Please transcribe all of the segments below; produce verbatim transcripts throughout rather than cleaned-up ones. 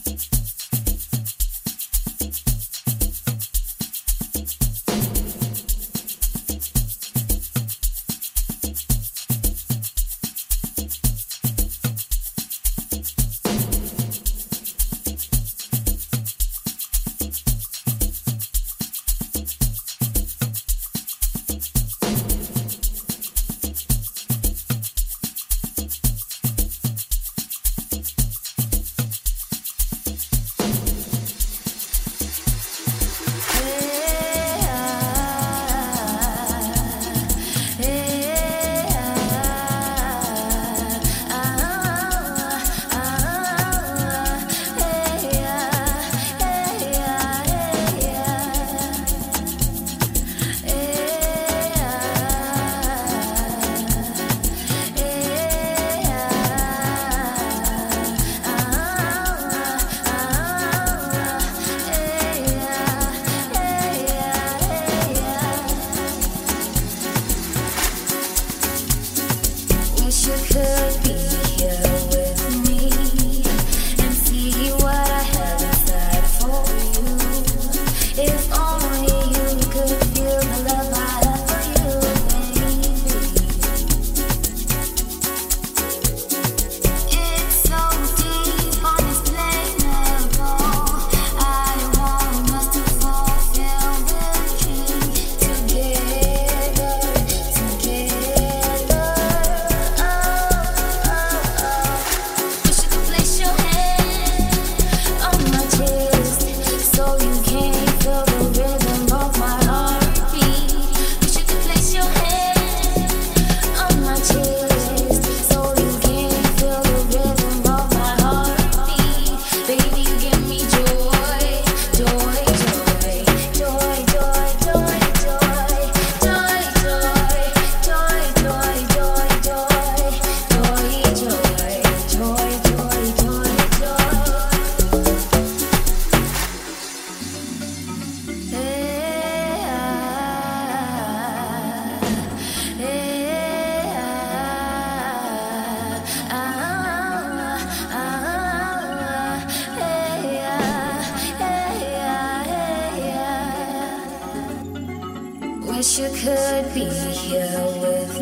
Wish you could be here with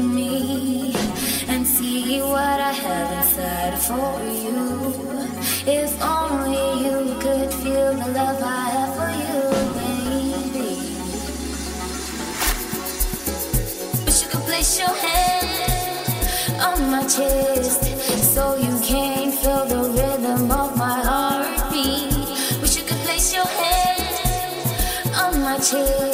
me and see what I have inside for you. If only you could feel the love I have for you, baby. Wish you could place your hand on my chest so you can feel the rhythm of my heartbeat. Wish you could place your hand on my chest